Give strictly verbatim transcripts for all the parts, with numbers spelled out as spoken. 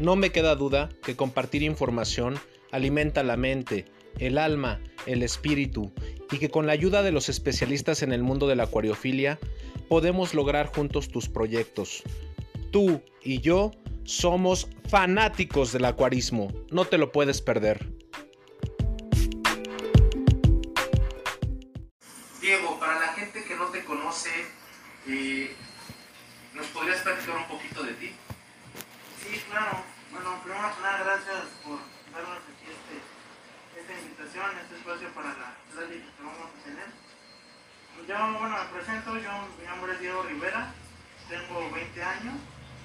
No me queda duda que compartir información alimenta la mente, el alma, el espíritu, y que con la ayuda de los especialistas en el mundo de la acuariofilia podemos lograr juntos tus proyectos. Tú y yo somos fanáticos del acuarismo, no te lo puedes perder. Diego, para la gente que no te conoce, eh, ¿nos podrías platicar un poquito de ti? Sí, claro. Bueno, primero que nada, gracias por darnos aquí este, esta invitación, este espacio para la plática que vamos a tener. Yo, bueno, me presento, yo, mi nombre es Diego Rivera, tengo veinte años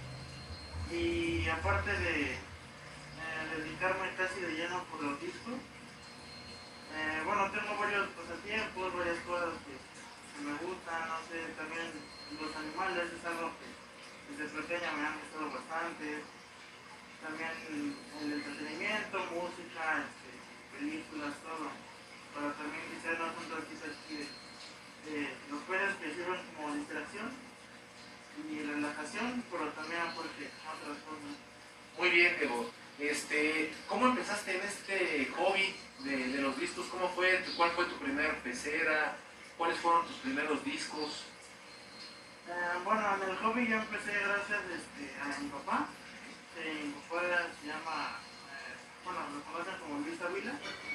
y aparte de eh, dedicarme casi de lleno por los discos, eh, bueno, tengo varios pasatiempos, varias cosas que, que me gustan, no sé, también los animales es algo que desde pequeña me han gustado bastante. También el entretenimiento, música, este, películas, todo. Para también quizás un ratito aquí de, de los peces que sirven como distracción y relajación, pero también aporte otras cosas. Muy bien, Diego. Este, ¿Cómo empezaste en este hobby de, de los discos? ¿Cómo fue? ¿Cuál fue tu primera pecera? ¿Cuáles fueron tus primeros discos? Eh, bueno, en el hobby yo empecé gracias este, a mi papá. Mi papá se llama, eh, bueno, lo conocen como Luis Ávila,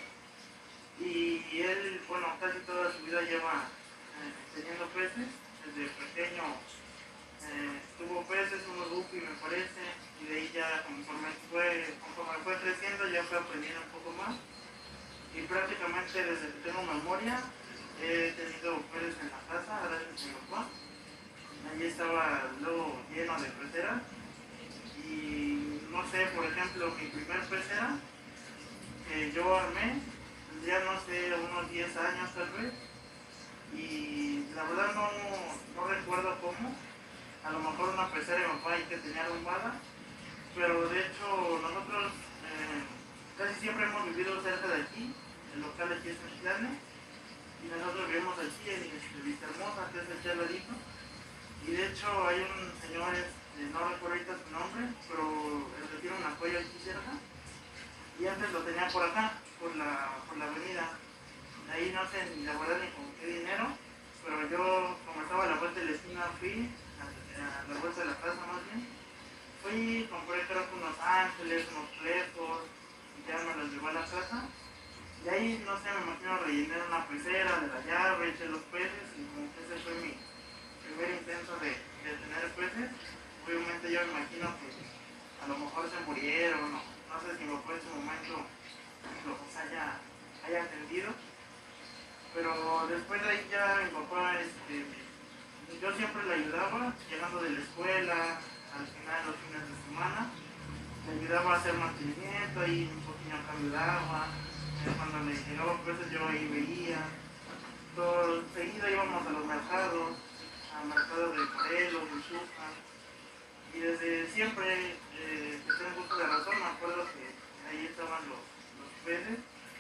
y él, bueno, casi toda su vida lleva eh, teniendo peces. Desde pequeño eh, tuvo peces, unos guppy me parece, y de ahí ya conforme fue, conforme fue creciendo ya fue aprendiendo un poco más, y prácticamente desde que tengo memoria he tenido peces en la casa gracias a mi papá. Allí estaba luego lleno de peceras. Y no sé, por ejemplo, mi primer pecera que yo armé, tendría no sé, unos diez años tal vez, y la verdad no, no recuerdo cómo, a lo mejor una pecera de mi papá y que tenía arrumbada, pero de hecho nosotros eh, casi siempre hemos vivido cerca de aquí, el local aquí es en Titlán, y nosotros vivimos aquí en este, Vista Hermosa, que es el cheladito, y de hecho hay un señor, Eh, no recuerdo ahorita su nombre, pero él que tiene una cuella aquí cerca, y antes lo tenía por acá, por la, por la avenida. Ahí no sé ni la verdad ni con qué dinero, pero yo, como estaba a la vuelta de la esquina, fui a, a la vuelta de la casa más bien, fui, compré creo que unos ángeles, unos flecos, y ya me los llevé a la casa, y ahí no sé, me imagino rellené una pecera de la llave, eché los peces, y como que ese fue mi primer intento de, de tener peces. Obviamente yo me imagino que a lo mejor se murieron, no, no sé si mi papá en su momento los haya, haya atendido, pero después de ahí ya mi papá, este, yo siempre le ayudaba, llegando de la escuela, al final de los fines de semana, le ayudaba a hacer mantenimiento, ahí un poquito cambio de agua, cuando le llegaba peces yo ahí veía, todo, seguido íbamos a los mercados, al mercado de Morelos, de Xuca. Y desde siempre, eh, que tengo gusto de razón, me acuerdo que ahí estaban los, los peces.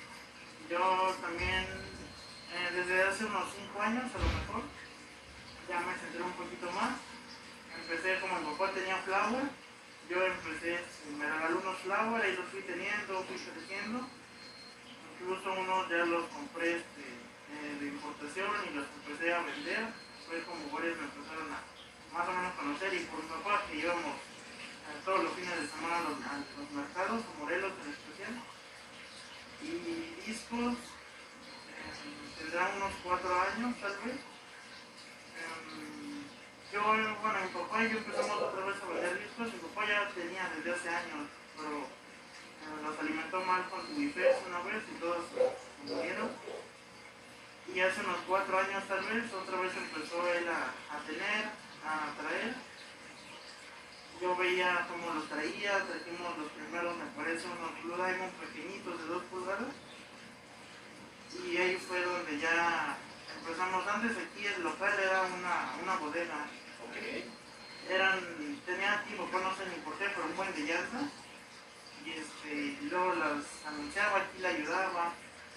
Yo también, eh, desde hace unos cinco años a lo mejor, ya me centré un poquito más. Empecé como mi papá tenía flower, yo empecé, me regaló unos flower, ahí los fui teniendo, fui creciendo. Incluso unos ya los compré este, eh, de importación y los empecé a vender. Fue como varios me empezaron a más o menos conocer, y por mi papá que íbamos eh, todos los fines de semana a los, a los mercados, a Morelos en especial. Y discos, eh, tendrán unos cuatro años tal vez. Eh, yo, bueno, mi papá y yo empezamos otra vez a vender discos. Mi papá ya tenía desde hace años, pero eh, nos alimentó mal con su bifes una vez y todos se murieron. Y hace unos cuatro años tal vez, otra vez empezó él a, a tener, a traer. Yo veía cómo los traía, trajimos los primeros, me parece, unos Blue Diamond pequeñitos de dos pulgadas. Y ahí fue donde ya empezamos. Antes aquí el local era una, una bodega. Okay. Eran, tenía aquí, papá no sé ni por qué, pero un buen de llantas. Y este, y luego las anunciaba, aquí la ayudaba.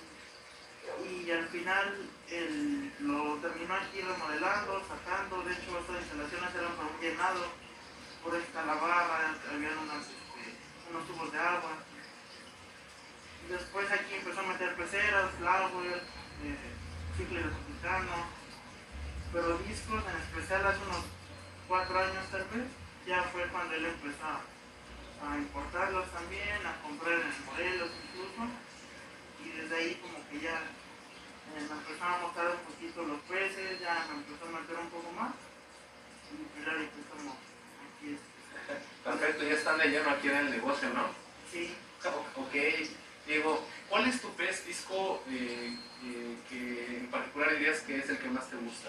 Y al final él lo terminó aquí remodelando, sacando. De hecho estas instalaciones eran para un llenado, por esta la barra, había unas este, unos tubos de agua. Después aquí empezó a meter peceras, flower, eh, chicle republicano, pero discos en especial hace unos cuatro años tal vez, ya fue cuando él empezó a a importarlos también, a comprar en Morelos incluso, y desde ahí como que ya eh, me empezaron a mostrar un poquito los peces, ya me empezó a meter un poco más, y pues ya ahorita estamos aquí. Perfecto, ya están de lleno aquí en el negocio, ¿no? Sí. Ok, Diego, ¿cuál es tu pez disco eh, eh, que en particular dirías que es el que más te gusta?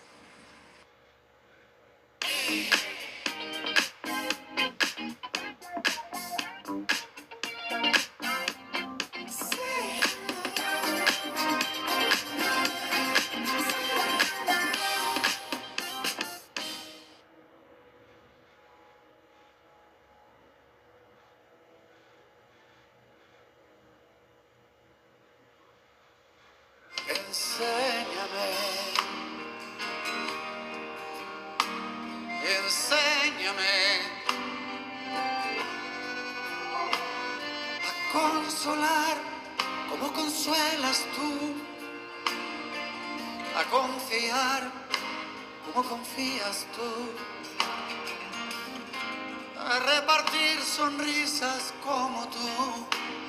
Enséñame, enséñame a consolar como consuelas tú, a confiar como confías tú, a repartir sonrisas como tú,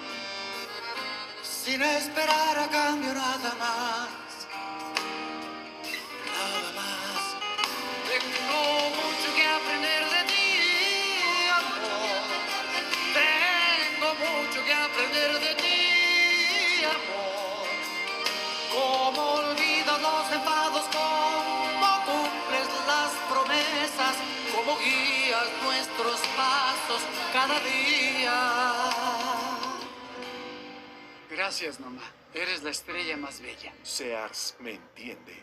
sin esperar a cambio nada más. Nada más. Tengo mucho que aprender de ti, amor. Tengo mucho que aprender de ti, amor. Cómo olvidas los enfados, cómo cumples las promesas, cómo guías nuestros pasos cada día. Gracias, mamá. Eres la estrella más bella. Sears me entiende.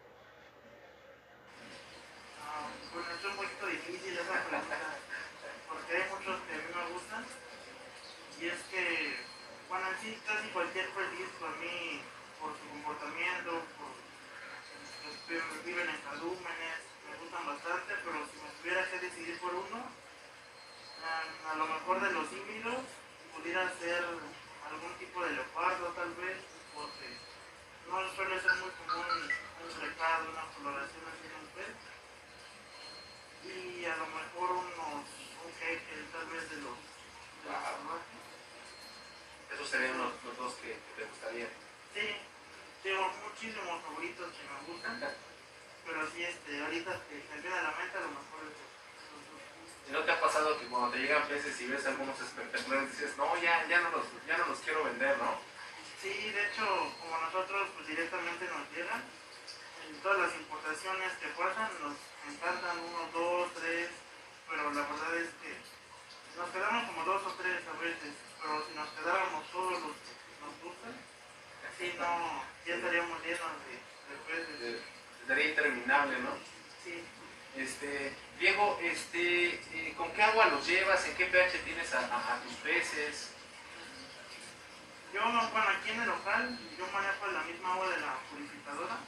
Ah, bueno, es un poquito difícil esa pregunta, porque hay muchos que a mí me gustan, y es que, bueno, en sí casi cualquier disco a mí, por su comportamiento, por que viven en cardúmenes, me gustan bastante, pero si me tuviera que decidir por uno, a, a lo mejor de los híbridos, pudiera ser algún tipo de leopardo tal vez, porque no suele ser muy común un recado, una coloración así de un pez, y a lo mejor unos, un jeque tal vez de los, de los salvajes. Esos serían los, los dos que, que te gustarían. Sí, tengo muchísimos favoritos que me gustan, pero sí, este, ahorita que me viene a la mente a lo mejor es ¿Y no te ha pasado que cuando te llegan peces y ves algunos espectaculares dices, no, ya, ya, no los, ya no los quiero vender, ¿no? Sí, de hecho, como nosotros pues directamente nos llegan, en todas las importaciones que pasan nos encantan uno, dos, tres, pero la verdad es que nos quedamos como dos o tres a veces, pero si nos quedáramos todos los que nos gustan, sí, no, ya estaríamos llenos de, de peces. Sería interminable, ¿no? Sí. Este, Diego, este, eh, ¿con qué agua los llevas? ¿En qué pH tienes a, a, a tus peces? Yo, bueno, aquí en el local, yo manejo la misma agua de la purificadora.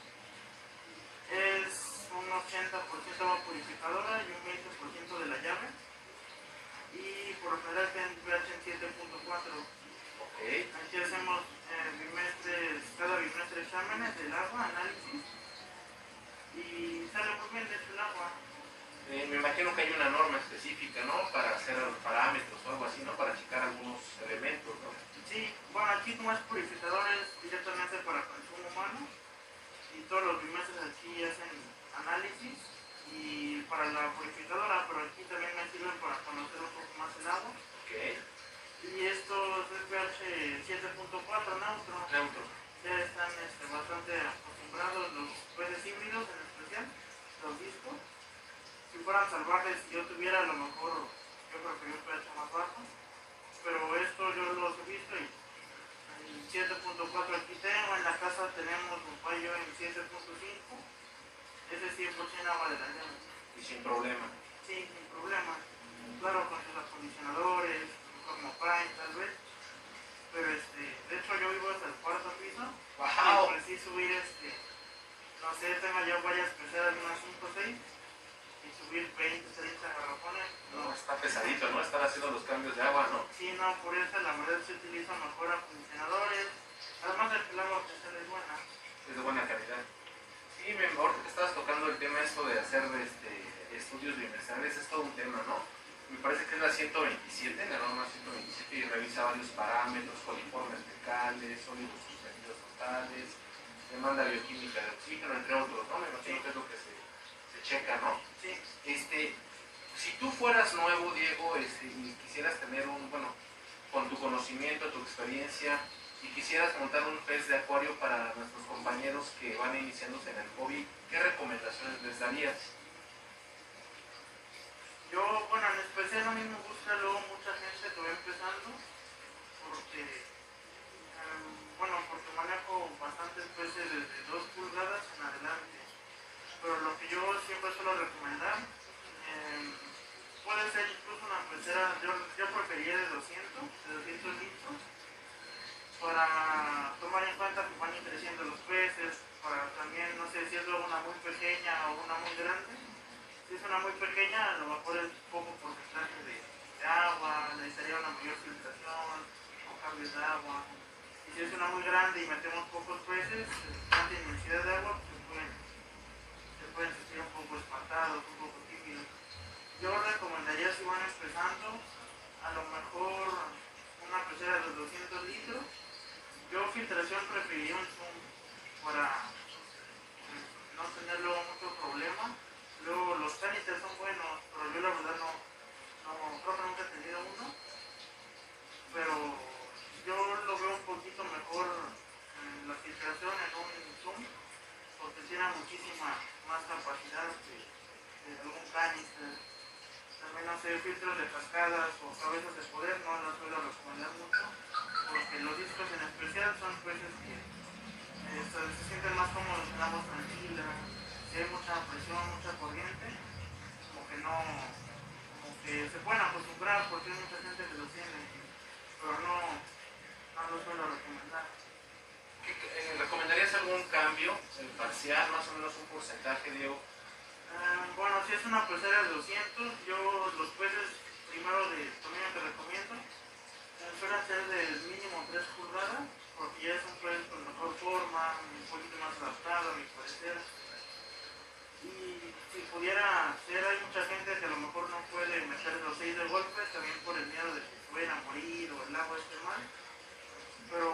Es un ochenta por ciento agua purificadora y un veinte por ciento de la llave. Y por lo general tiene pH en siete punto cuatro. Okay. Aquí hacemos eh, bimestres, cada bimestre exámenes del agua, análisis. Y sale muy bien de hecho el agua. Eh, me imagino que hay una norma específica, ¿no? Para hacer parámetros o algo así, ¿no? Para checar algunos elementos, ¿no? Sí, bueno, aquí como es purificador es directamente para consumo humano. Y todos los bimestres aquí hacen análisis. Y para la purificadora, pero aquí también me sirven para conocer un poco más el agua. Okay. Y estos es pH siete punto cuatro neutro. Neutro. Ya están este, bastante acostumbrados los peces híbridos, en especial los discos. Si fueran salvajes, si yo tuviera a lo mejor, yo preferiría un pH más bajo, pero esto yo los he visto y en siete punto cuatro aquí tengo, en la casa tenemos un payo en siete punto cinco, ese es cien por ciento agua de la llave. Y sin problema. Sí, sin problema. Claro, con sus acondicionadores, como Pine tal vez, pero este, de hecho yo vivo hasta el cuarto piso. ¡Wow! Y por sí subir este, no sé, tengo ya varias peceras, unas cinco o seis, y subir veinte, treinta garrafones. No, No, está pesadito, ¿no? Estar haciendo los cambios de agua, ¿no? Sí, no, por eso la verdad se utiliza mejor acondicionadores. Además de que el agua pues, es buena. Es de buena calidad. Sí, me, ahorita que estabas tocando el tema esto de hacer este, estudios bimestrales, es todo un tema, ¿no? Me parece que es la ciento veintisiete, la norma ciento veintisiete, y revisa varios parámetros, coliformes fecales, sólidos suspendidos totales, demanda bioquímica de oxígeno, entre otros, ¿no? Me imagino que es lo que se, se checa, ¿no? Sí. Este, si tú fueras nuevo, Diego, este, y quisieras tener un, bueno, con tu conocimiento, tu experiencia, y quisieras montar un pez de acuario para nuestros compañeros que van iniciándose en el hobby, ¿qué recomendaciones les darías? Yo, bueno, en especial a mí me gusta luego mucha gente que va empezando, porque, um, bueno, porque manejo bastantes peces desde dos pulgadas en adelante. Pero lo que yo siempre suelo recomendar, eh, puede ser incluso una pecera, yo, yo preferiría de doscientos, de doscientos litros, para tomar en cuenta que van a ir creciendo los peces, para también, no sé si es luego una muy pequeña o una muy grande. Si es una muy pequeña, a lo mejor es poco porcentaje de, de agua, necesitaría una mayor filtración o cambios de agua. Y si es una muy grande y metemos pocos peces, tanta inmensidad de agua, pues se pueden, se pueden sentir un poco espantados, un poco tímidos. Yo recomendaría, si van empezando, a lo mejor una pecera de doscientos litros. Yo filtración preferiría un zoom para no tener luego mucho problema. Luego los Saniter son buenos, pero yo la verdad no, no, creo que nunca he tenido uno. Pero yo lo veo un poquito mejor en la filtración en un zoom, porque tiene muchísima más capacidad de, de algún canister. También no sé, filtros de cascadas o cabezas de poder, no los suelo recomendar mucho, porque los discos en especial son peces que eh, se, se sienten más cómodos en agua tranquila. Si hay mucha presión, mucha corriente, como que no, como que se pueden acostumbrar porque hay mucha gente que lo tiene, pero no, no lo suelo recomendar. ¿Qué, eh, ¿Recomendarías algún cambio eh, parcial, más o menos un porcentaje, Diego? Eh, bueno, si es una pecera de doscientos, yo los peces primero de tamaño que recomiendo eh, suelen ser del mínimo tres pulgadas, porque ya es un pez con mejor forma, un poquito más adaptado a mi parecer. Y si pudiera ser, hay mucha gente que a lo mejor no puede meter los seis de golpe, también por el miedo de que se vayan a morir o el agua esté mal. Pero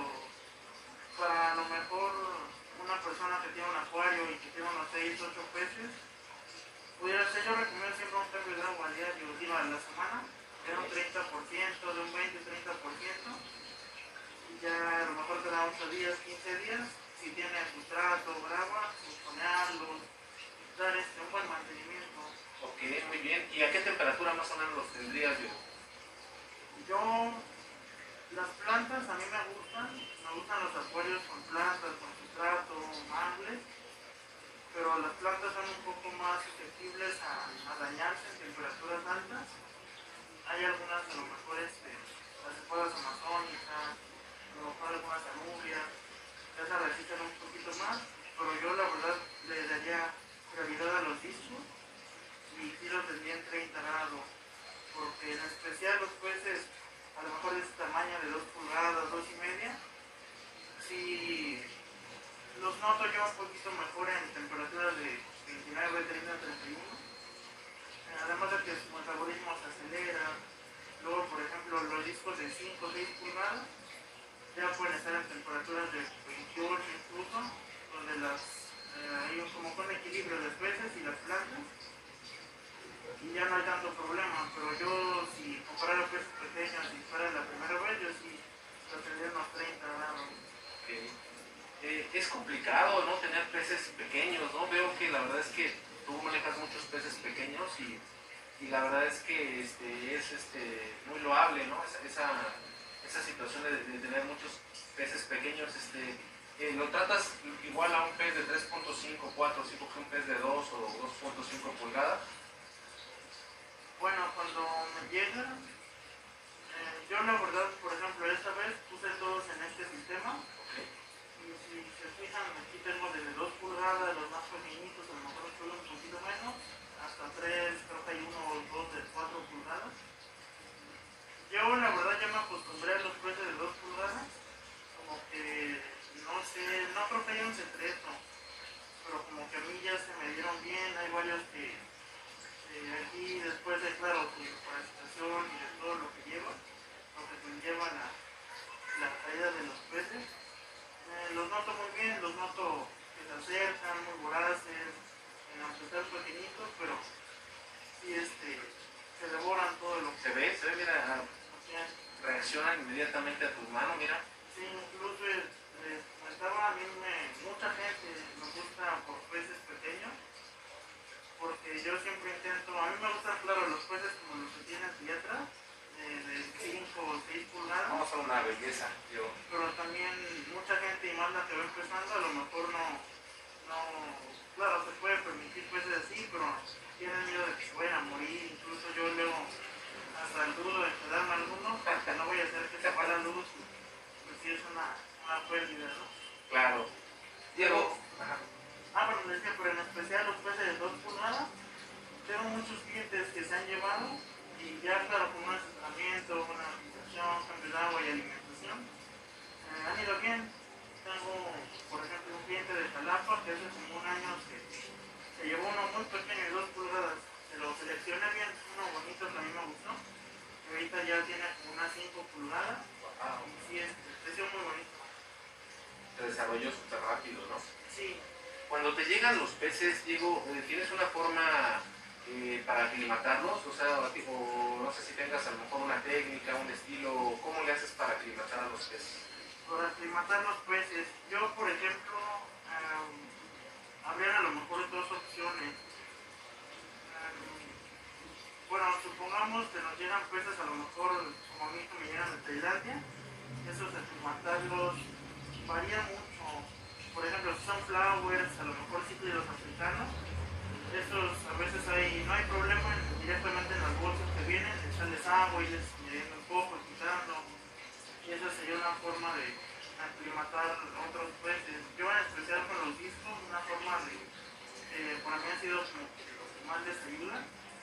para a lo mejor una persona que tiene un acuario y que tiene unos seis, ocho peces, pudiera ser, yo recomiendo siempre un cambio de agua diario, digo, a la semana, de un treinta por ciento, de un veinte, treinta por ciento, y ya a lo mejor cada ocho días, quince días, si tiene sustrato o agua, ponerlos, dar este, un buen mantenimiento. Ok, muy bien. ¿Y a qué temperatura más o menos los tendrías, Diego? Yo, las plantas a mí me gustan, me gustan los acuarios con plantas, con sustrato, mangles, pero las plantas son un poco más susceptibles a, a dañarse en temperaturas altas. Hay algunas, a lo mejor, este, las espuelas amazónicas, a lo mejor algunas anubias, ya se resisten un poquito más, pero yo la verdad le daría prioridad a los discos y sí los tendría en treinta grados, porque en especial los peces, a lo mejor de este tamaño de dos pulgadas, dos y media, sí los noto yo un poquito mejor en temperaturas de veintinueve, treinta, treinta y uno. Además de que su metabolismo se acelera. Luego, por ejemplo, los discos de cinco o seis pulgadas ya pueden estar en temperaturas de veintiocho incluso, donde las, eh, hay como un equilibrio de peces y las plantas, y ya no hay tanto problema. Pero yo, si comparara peces pequeños y fuera la primera vez, yo sí lo tendría unos treinta grados. Okay. Eh, es complicado, ¿no? Tener peces pequeños, ¿no? Veo que la verdad es que tú manejas muchos peces pequeños y, y la verdad es que este, es este, muy loable, ¿no? Esa, esa, esa situación de, de tener muchos peces pequeños, este, eh, ¿lo tratas igual a un pez de tres punto cinco, cuatro, cinco que un pez de dos o dos punto cinco pulgadas? Bueno, cuando me llega, eh, yo la verdad, por ejemplo, esta vez puse todos en este sistema. Y si se fijan, aquí tengo desde dos pulgadas, los más pequeñitos, a lo mejor solo un poquito menos, hasta tres, creo que hay uno o dos de cuatro pulgadas. varios que eh, aquí después de, claro, su capacitación y de todo lo que lleva, lo que conlleva la, la caída de los peces, eh, los noto muy bien, los noto que se acercan, muy voraces, eh, aunque sean pequeñitos, pero sí este, se devoran todo lo que... Se ve, se ve, mira, Así es. reaccionan inmediatamente a tu mano, mira. Sí, incluso eh, les comentaba, a mí me, mucha gente me gusta por peces pequeños, porque yo siempre intento, a mí me gustan, claro, los peces como los que tienen dietras, eh, de cinco o seis pulgadas. Vamos a una belleza, yo. Pero también mucha gente, y más la que va empezando, a lo mejor no, no, claro, se puede permitir peces así, pero tienen miedo de que se vayan a morir. Incluso yo luego hasta el dudo de quedarme algunos, porque no voy a hacer que se vaya la luz, pues sí es una, una pérdida, ¿no? Claro. Diego, ajá. Ah, bueno, decía, pero en especial los peces de dos pulgadas, tengo muchos clientes que se han llevado y ya, claro, con un asesoramiento, una alimentación, cambio de agua y alimentación, eh, han ido bien. Tengo, por ejemplo, un cliente de Jalapa que hace como un año se, se llevó uno muy pequeño de dos pulgadas, se lo seleccioné bien, uno bonito que a mí me gustó, y ahorita ya tiene como unas cinco pulgadas, Wow. y sí, es creció muy bonito. Se desarrolló súper rápido, ¿no? Sí. Cuando te llegan los peces, Diego, eh, ¿tienes una forma eh, para aclimatarlos? O sea, o, o no sé si tengas a lo mejor una técnica, un estilo, ¿cómo le haces para aclimatar a los peces? Para aclimatar los peces, yo por ejemplo, um, habría a lo mejor dos opciones. Um, bueno, supongamos que nos llegan peces a lo mejor, como a mí que me llegan de Tailandia, esos aclimatarlos varía mucho. Por ejemplo, si son flowers, a lo mejor cíclidos africanos, esos a veces hay, no hay problema en- directamente en las bolsas que vienen, echarles agua y les añadiendo un poco, quitando. Y esa sería una forma de aclimatar otros peces. Yo en especial con los discos, una forma de, eh, para mí ha sido como que lo que más les ayuda,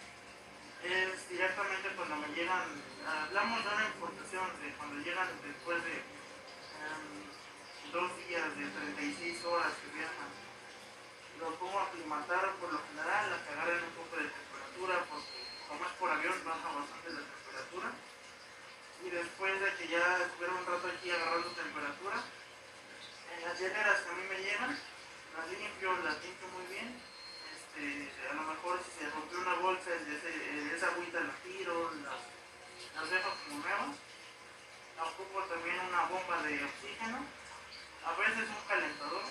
es directamente cuando me llegan, hablamos de una importación, de cuando llegan después de um, dos días, de treinta y seis horas que viajan. Los pongo a aclimatar por lo general, a que agarren un poco de temperatura, porque como es por avión baja bastante la temperatura. Y después de que ya estuvieron un rato aquí agarrando temperatura, en las hieleras que a mí me llegan, las limpio, las limpio muy bien. Este, a lo mejor si se rompió una bolsa, de, ese, de esa agüita la tiro, las, las dejo como nuevas. Ocupo también una bomba de oxígeno, a veces un calentador,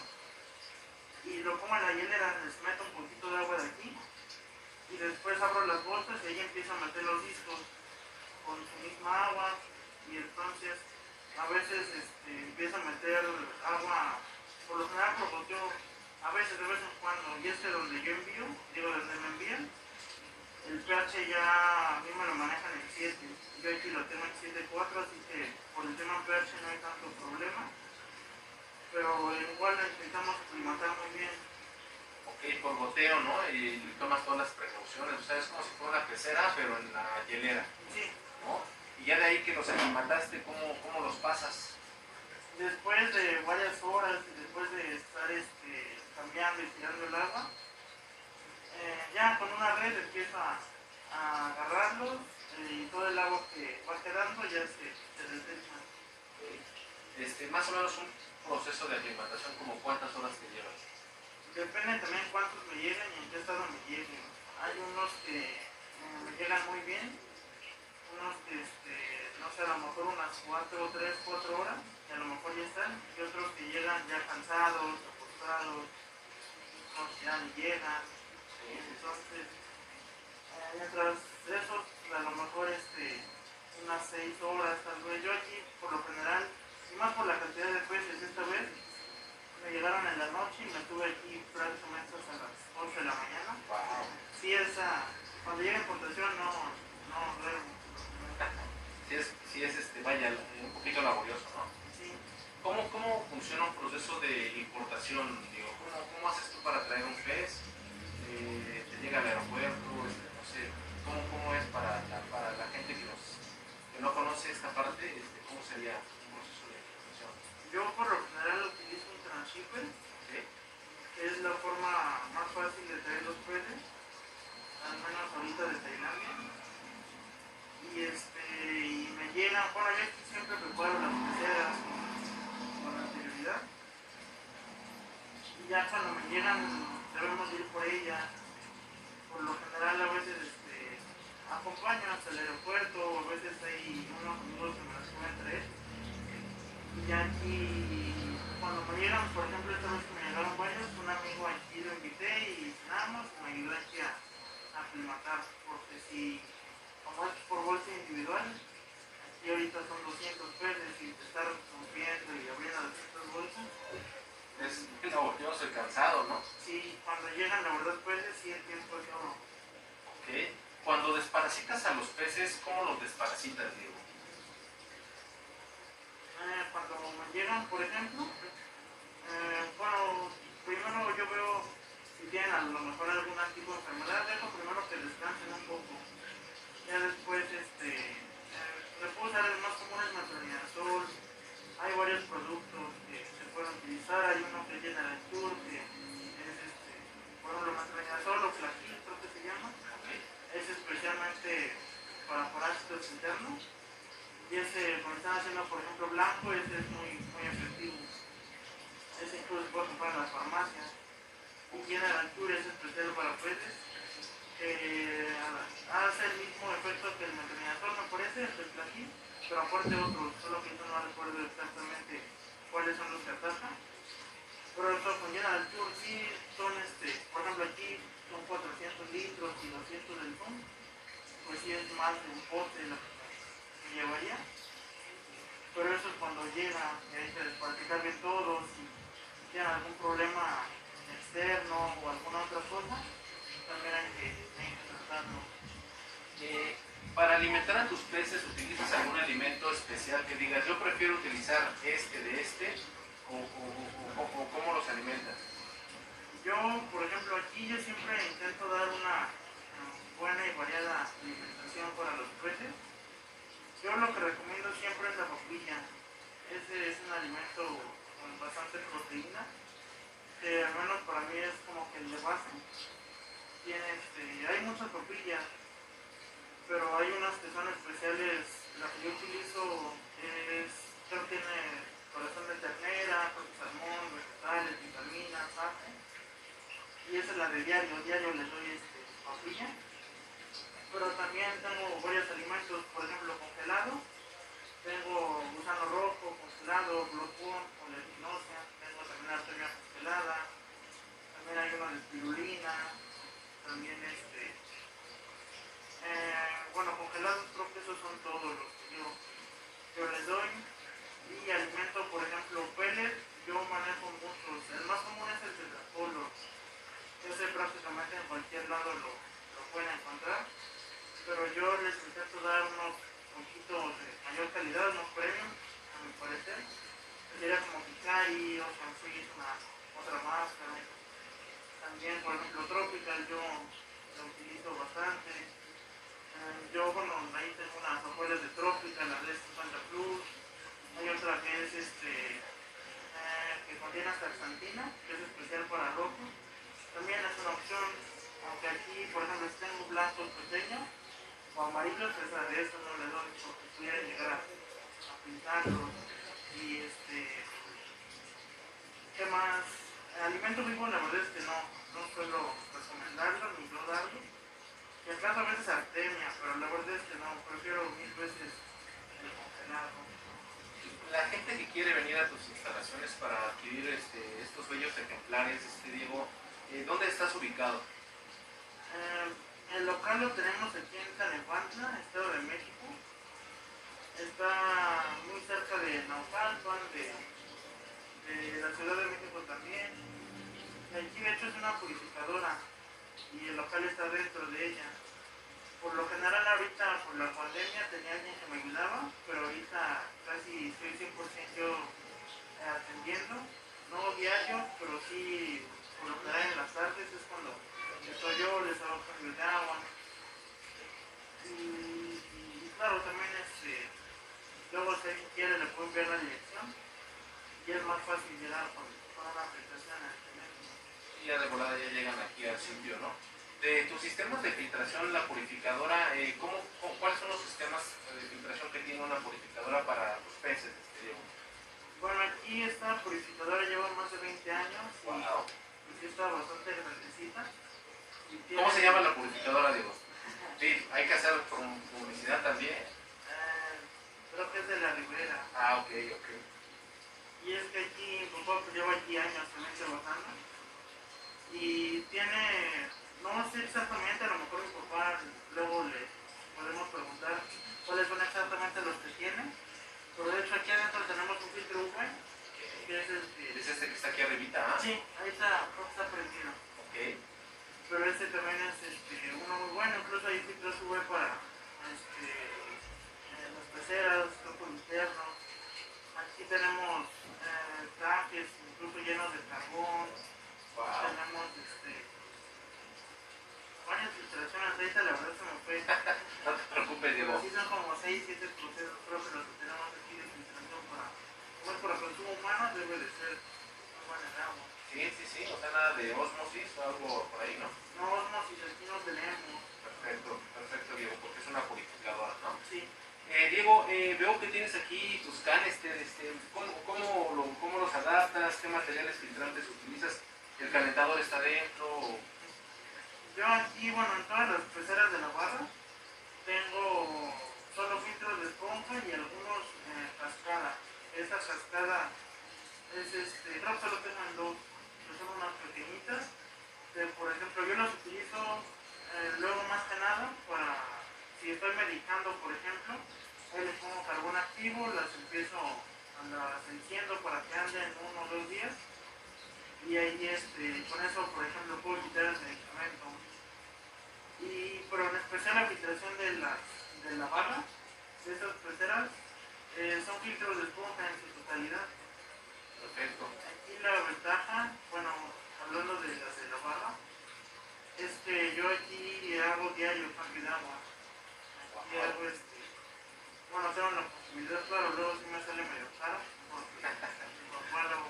y lo pongo en la hielera, les meto un poquito de agua de aquí, y después abro las bolsas y ahí empiezo a meter los discos con su misma agua, y entonces a veces este, empiezo a meter agua, por lo general por goteo, a veces de vez en cuando, y este donde yo envío, digo donde me envían, el pH ya a mí me lo manejan en siete, yo aquí lo tengo en siete punto cuatro, así que por el tema pH no hay tanto problema, pero igual lo intentamos aclimatar muy bien. Ok, por goteo, ¿no? Y tomas todas las precauciones, o sea, es como si fuera una pecera, pero en la hielera, Sí. ¿no? Y ya de ahí que los aclimataste, ¿cómo, cómo los pasas? Después de varias horas y después de estar este, cambiando y tirando el agua, eh, ya con una red empiezo a, a agarrarlos eh, y todo el agua que va quedando ya se, se desecha. Este, más o menos un proceso de aclimatación, como cuántas horas te llevas. Depende también cuántos me lleguen y en qué estado me lleguen. Hay unos que eh, me llegan muy bien, unos que, este, no sé, a lo mejor unas cuatro, tres, cuatro horas, que a lo mejor ya están, y otros que llegan ya cansados, acostados, otros que ya ni llegan. Entonces, eh, mientras esos, a lo mejor este, unas seis horas, tal vez. Yo aquí, por lo general, y más por la cantidad de peces esta vez, me llegaron en la noche y me tuve aquí prácticamente hasta las ocho de la mañana. Wow. Sí, esa, cuando llega importación no, no duermo. Sí es, sí es este, vaya, un poquito laborioso, ¿no? Sí. ¿Cómo, ¿Cómo funciona un proceso de importación? Digo, ¿cómo, ¿Cómo haces tú para traer un pez? Eh, ¿Te llega al aeropuerto? Este, no sé, ¿cómo, ¿cómo es para la, para la gente que, nos, que no conoce esta parte? Este, ¿Cómo sería un proceso de importación? Yo por lo general utilizo un transshipper, ¿Sí? que es la forma más fácil de traer los peces. vez siempre preparo las peceras con, con anterioridad. Y ya cuando me llegan debemos ir por ellas. Por lo general a veces este, acompaño hasta el aeropuerto, o a veces hay unos amigos que me las pueden traer. Y ya aquí, cuando me llegan, por ejemplo esta vez que me llegaron varios, un amigo aquí lo invité y cenamos y me ayudó aquí a, a aclimatar, porque si, como es por bolsa individual, aquí ahorita son doscientos pesos y te estar rompiendo y abriendo doscientas bolsas. Es, no, yo soy cansado, ¿no? Sí, cuando llegan la verdad peces, sí el tiempo es oro. Ok. Cuando desparasitas a los peces, ¿cómo los desparasitas, Diego? Eh, cuando me llegan, por ejemplo, eh, bueno, primero yo veo si tienen a lo mejor algún tipo de enfermedad, dejo primero que descansen un poco. Ya después, este, eh, le puedo usar el más común es metronidazol. Hay varios productos que se pueden utilizar, hay uno que es General Cure, que es este, por ejemplo, metronidazol o flaquil, creo que se llama. Es especialmente para parásitos internos. Y ese, cuando están haciendo, por ejemplo, blanco, ese es muy, muy efectivo. Ese incluso se puede comprar en las farmacias. Y General Cure es especial para peces. Eh, hace el mismo efecto que el metronidazol, me parece, el flaquil, pero aparte otros, solo que yo no recuerdo exactamente cuáles son los que atacan. Pero eso con General Cure sí son, este, por ejemplo aquí son cuatrocientos litros y doscientos del fondo, pues sí es más de un pote lo que llevaría. Pero eso es cuando llega y hay que desparticar bien todos, si tienen algún problema externo o alguna otra cosa, también hay que, hay que tratarlo. Eh, para alimentar a tus peces, ¿utilizas algún alimento especial que digas, yo prefiero utilizar este de este? ¿O, o, o, o, o cómo los alimentas? Yo, por ejemplo, aquí yo siempre intento dar una buena y variada alimentación para los peces. Yo lo que recomiendo siempre es la papilla. Ese es un alimento con bastante proteína, que al menos para mí es como que el de base. Tiene, este, hay muchas papillas, pero hay unas que son especiales. La que yo utilizo es, creo que tiene corazón de ternera, salmón, vegetales, vitaminas, sal. Y esa es la de diario, diario les doy este, papilla. Pero también tengo varios alimentos, por ejemplo congelado. Tengo gusano rojo congelado, glopón, oleaginosa. Tengo también artemia congelada. También hay uno de espirulina. También este... Eh, bueno, congelados creo que esos son todos los que yo, yo les doy. Y alimento, por ejemplo, pellet, yo manejo muchos. El más común es el tetracolor. Ese prácticamente en cualquier lado lo, lo pueden encontrar. Pero yo les intento dar unos poquitos de mayor calidad, unos premios, a mi parecer. Sería como Picari o Sunfish, una otra máscara. También, por ejemplo, Tropical, yo lo utilizo bastante. Eh, yo, bueno, ahí tengo unas hojuelas de Tropical, la de cincuenta Plus. Hay otra que es este, eh, que contiene astaxantina, que es especial para rojo. También es una opción, aunque aquí, por ejemplo, si tengo blancos pequeños o amarillos, esa de eso no le doy porque pudiera llegar a, a pintarlos. Y este, ¿qué más? El alimento vivo la verdad es que no, no suelo recomendarlo ni yo darlo. Y acaso a veces artemia, pero la verdad es que no, prefiero mil veces el congelado. La gente que quiere venir a tus instalaciones para adquirir este, estos bellos ejemplares, este, Diego, eh, ¿dónde estás ubicado? Eh, el local lo tenemos aquí en Tlalnepantla, Estado de México. Está muy cerca de Naucalpan, de, de la Ciudad de México también. Aquí de hecho es una purificadora y el local está dentro de ella. Por lo general ahorita por la pandemia tenía alguien que me ayudaba, pero ahorita casi estoy cien por ciento eh, atendiendo, no diario, pero sí por lo general en las tardes es cuando estoy yo, les hago cambio de agua. Y, y claro, también este, luego si alguien quiere le puedo enviar la dirección y es más fácil llegar con, con una aplicación en el teléfono. Y ya de volada ya llegan aquí al sitio, ¿no? de tus sistemas de filtración, la purificadora, eh, ¿cómo, cómo- ¿cuáles son los sistemas de filtración que tiene una purificadora para los peces? Este, Diego? Bueno, aquí esta purificadora lleva más de veinte años y, Wow. y sí está bastante grandecita. Y tiene- ¿Cómo se llama la purificadora, Diego? Sí, hay que hacer pub- publicidad también. Eh, creo que es de la Ribera. Ah, ok, ok. Y es que aquí, mi papá pues, lleva aquí años también trabajando. Y tiene, no sé exactamente, a lo mejor mi papá luego le podemos preguntar cuáles son exactamente los que tiene. Pero de hecho aquí adentro tenemos un filtro U V, que es el que... Es este que está aquí arribita, ¿ah? Sí, ahí está, creo que está prendido. Ok. Pero este también es este, uno muy bueno, incluso hay filtros U V para este, eh, las peceras, campos internos. Aquí tenemos eh, tanques incluso llenos de carbón. Wow. Tenemos este, varias filtraciones. Ahorita la verdad se me fue. No te preocupes, Diego. Pero sí son como seis siete procesos, creo que los que tenemos aquí de filtración para, pues, para consumo humano debe de ser muy buena el agua. Sí, sí, sí, o sea, nada de osmosis o algo por ahí, ¿no? No, osmosis aquí no tenemos. Perfecto, perfecto, Diego, porque es una purificadora, ¿no? Sí. Eh, Diego, eh, veo que tienes aquí tus canister, este, ¿cómo, cómo, lo- ¿cómo los adaptas? ¿Qué materiales filtrantes utilizas? ¿El calentador está dentro? Yo aquí, bueno, en todas las peceras de la barra tengo solo filtros de esponja y algunos eh, cascada. Esta cascada es este, creo que solo tengo en dos, que son unas pequeñitas. Que, por ejemplo, yo las utilizo eh, luego más que nada para, si estoy medicando, por ejemplo, ahí les pongo carbón activo, las empiezo, las enciendo para que anden uno o dos días. Y ahí este, con eso, por ejemplo, puedo quitar el medicamento. Y, pero en especial la filtración de la, de la barra, de estas peceras, eh, son filtros de esponja en su totalidad. Perfecto. Aquí la ventaja, bueno, hablando de las de la barra, es que yo aquí hago diario cambio de agua. Aquí hago este, bueno, tengo la posibilidad, claro, luego sí me sale medio caro, porque mi papá lo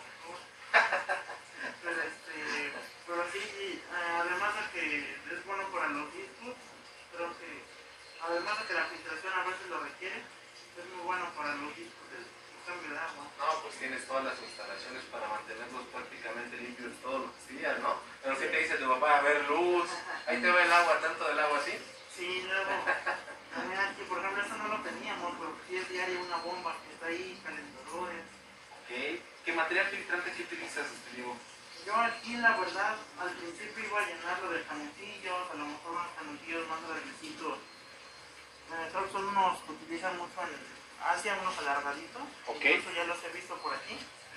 pero este, pero sí, eh, además de que es bueno para los discos, creo que, además de que la filtración a veces lo requiere, es muy bueno para los discos del cambio de agua. No, pues tienes todas las instalaciones para mantenerlos prácticamente limpios todos los días, ¿no? Pero ¿qué te dice tu papá? A ver, luz, ahí te va el agua, tanto del agua así. Sí, luego, también aquí, por ejemplo, eso no lo teníamos, pero sí es diario una bomba que está ahí, calentadores. Ok. ¿Qué material filtrante que utilizas, este, Diego? Yo aquí, la verdad, al principio iba a llenarlo de canutillos, a lo mejor unos canutillos más grandecitos. Eh, creo que son unos que utilizan mucho en Asia, unos alargaditos. Ok. Incluso ya los he visto por aquí.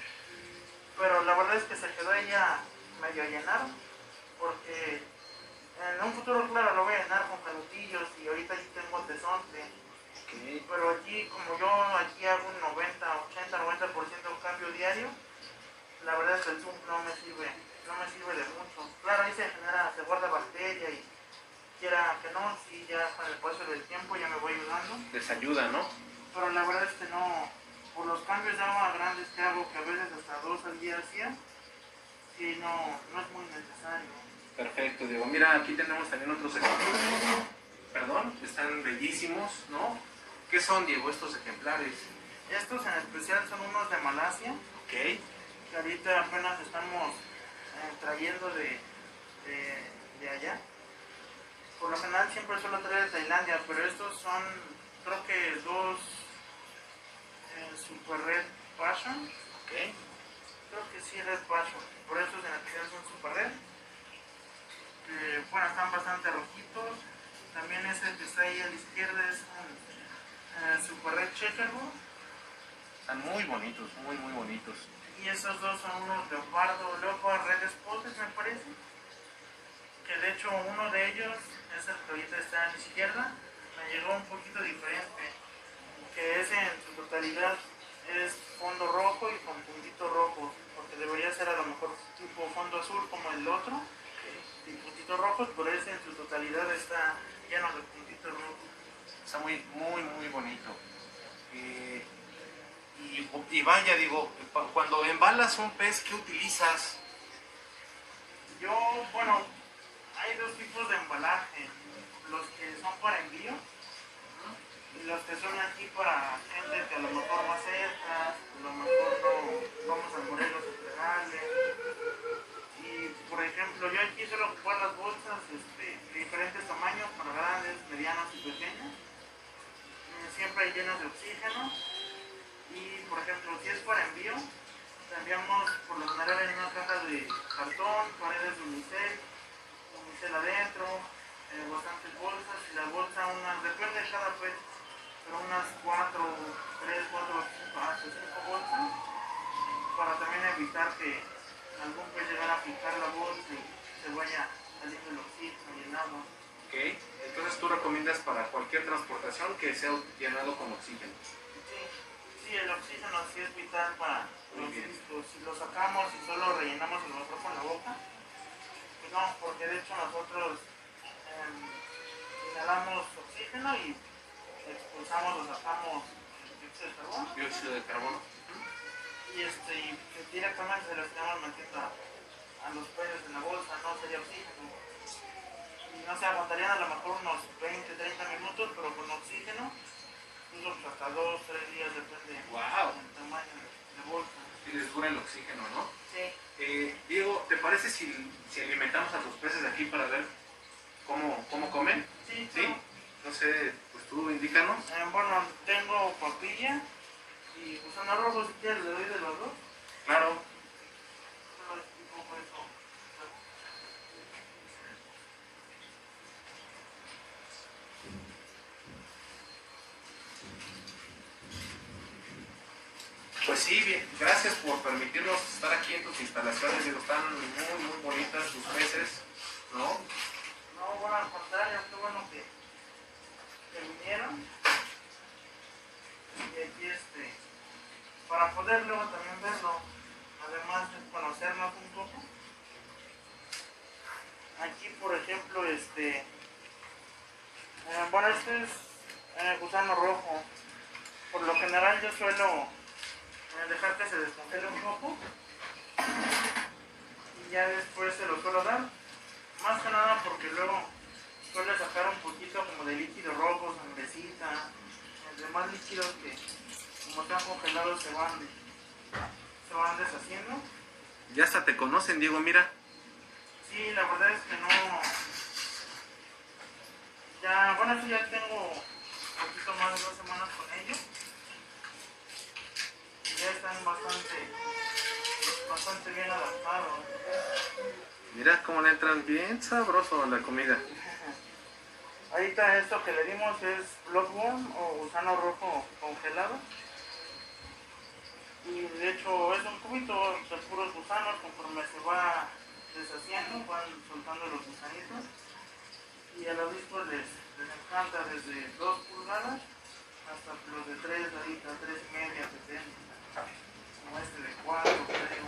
Pero la verdad es que se quedó ella medio a llenar, porque en un futuro, claro, lo voy a llenar con canutillos y ahorita aquí tengo tesonte. Ok. Pero aquí, como yo aquí hago un noventa, ochenta, noventa por ciento cambio diario, la verdad es que el Zoom no me sirve, no me sirve de mucho. Claro, ahí se genera, se guarda bacteria y quiera que no, si ya con el paso del tiempo ya me voy ayudando. Les ayuda, ¿no? Pero la verdad es que no, por los cambios de agua grandes que hago, que a veces hasta dos al día hacía, sí, no, no es muy necesario. Perfecto, Diego. Mira, aquí tenemos también otros ejemplares. Perdón, están bellísimos, ¿no? ¿Qué son, Diego, estos ejemplares? Estos en especial son unos de Malasia, Ok. que ahorita apenas estamos eh, trayendo de, de, de allá. Por lo general siempre suelo traer de Tailandia, pero estos son, creo que dos eh, Super Red Passion. Ok. Creo que sí, Red Passion. Por eso en especial son Super Red. Que, bueno, están bastante rojitos. También ese que está ahí a la izquierda es un eh, Super Red Checkerboard. Están muy bonitos, muy, muy bonitos. Y esos dos son unos Leopardo, Leopard Red Spotted me parece. Que de hecho uno de ellos, ese que ahorita está a la izquierda, me llegó un poquito diferente. Que ese en su totalidad es fondo rojo y con puntitos rojos. Porque debería ser a lo mejor tipo fondo azul como el otro. Y puntitos rojos, pero ese en su totalidad está lleno de puntitos rojos. Está muy, muy, muy bonito. Eh, y, y vaya, digo, cuando embalas un pez, ¿qué utilizas? Yo, bueno, hay dos tipos de embalaje, los que son para envío, ¿no? Y los que son aquí para gente que a lo mejor va cerca, a lo mejor no vamos a Morelos a entregarle. Y por ejemplo, yo aquí suelo ocupar las bolsas este, de diferentes tamaños, para grandes, medianos y pequeños, eh, siempre llenas de oxígeno. Y por ejemplo, si es para envío, te enviamos por lo general en una caja de cartón, paredes de unicel, unicel adentro, eh, bastantes bolsas, y la bolsa, una, depende de cada pez, pero unas cuatro, tres, cuatro, hasta cinco bolsas, para también evitar que algún pez llegara a picar la bolsa y se vaya saliendo el oxígeno y el agua. Ok, entonces tú recomiendas para cualquier transportación que sea llenado con oxígeno. Sí, el oxígeno sí es vital para los discos. Si lo sacamos y solo rellenamos a lo mejor con la boca, pues no, porque de hecho nosotros eh, inhalamos oxígeno y expulsamos o sacamos el dióxido de carbono. Dióxido de carbono. Y, este, y directamente se lo estamos metiendo a, a los peces en la bolsa, no sería oxígeno. Y no se aguantarían a lo mejor unos veinte, treinta minutos, pero con oxígeno. Incluso hasta dos, tres días, depende Wow. del tamaño de bolsa. Y les dura el oxígeno, ¿no? Sí. Eh, Diego, ¿te parece si, si alimentamos a los peces de aquí para ver cómo, cómo comen? Sí, ¿Sí? claro. No sé, pues tú indícanos. Eh, bueno, tengo papilla y gusano rojo, si quieres le doy de los dos. Claro. Solo explico un poco eso. Pues sí, bien, gracias por permitirnos estar aquí en tus instalaciones. Digo, están muy, muy bonitas tus peces, ¿no? No, bueno, al contrario, qué bueno que, que vinieron. Y aquí, este, para poder luego también verlo, además de conocernos un poco. Aquí, por ejemplo, este, eh, bueno, este es eh, gusano rojo. Por lo general yo suelo dejar que se descongele un poco y ya después se lo suelo dar, más que nada porque luego suele sacar un poquito como de líquido rojo, sangrecita, los demás líquidos que como están congelados se van, se van deshaciendo. Ya hasta te conocen, Diego, mira. Sí, la verdad es que no, ya, bueno, eso ya tengo un poquito más de dos semanas con ellos. Ya están bastante, bastante bien adaptados. Mira cómo le entran bien sabroso a la comida. Ahorita esto que le dimos es bloodworm o gusano rojo congelado. Y de hecho es un cubito de puros gusanos, conforme se va deshaciendo, van soltando los gusanitos. Y a los discos les, les encanta desde dos pulgadas hasta los de tres, ahorita tres y media, depende. Como este de cuatro, creo.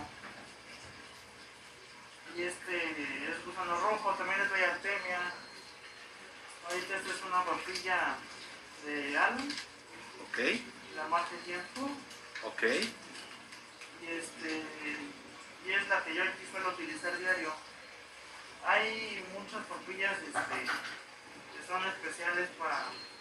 Y este es gusano rojo, también es de artemia. Ahorita esta es una papilla de Allen. Ok. La marca tiempo. Ok. Y este y es la que yo aquí suelo utilizar diario. Hay muchas papillas este, que son especiales para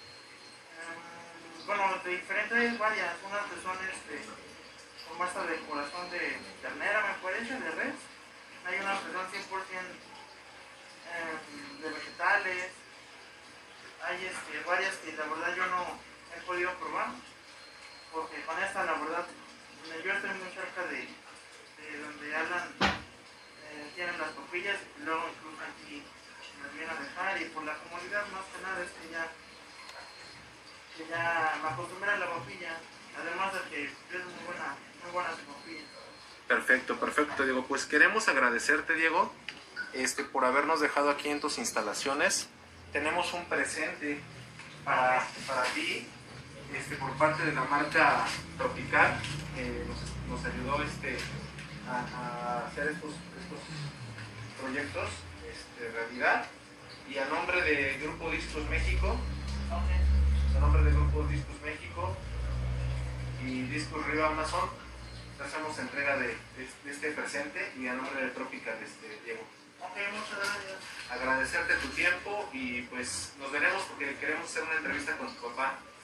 um, bueno, de diferentes varias, unas que son este como esta de corazón de ternera, me parece, de res. Hay unas que son cien por ciento eh, de vegetales. Hay este, varias que la verdad yo no he podido probar, porque con esta la verdad yo estoy muy cerca de, de donde Alan eh, tienen las papillas, y luego incluso aquí las vienen a dejar, y por la comodidad más que nada es que ya, que ya me acostumbré a la papilla, además de que es muy buena, muy buena su papilla. Perfecto, perfecto, Diego. Pues queremos agradecerte, Diego, este, por habernos dejado aquí en tus instalaciones. Tenemos un presente para, para ti, este, por parte de la marca Tropical. Eh, nos, nos ayudó este, a, a hacer estos, estos proyectos este, realidad. Y a nombre de Grupo Discos México, a nombre de Grupo Discos México y Discos Río Amazon, hacemos entrega de, de, de este presente, y a nombre de Tropical, este, Diego. Ok, muchas gracias. Agradecerte tu tiempo y pues nos veremos porque queremos hacer una entrevista con tu papá.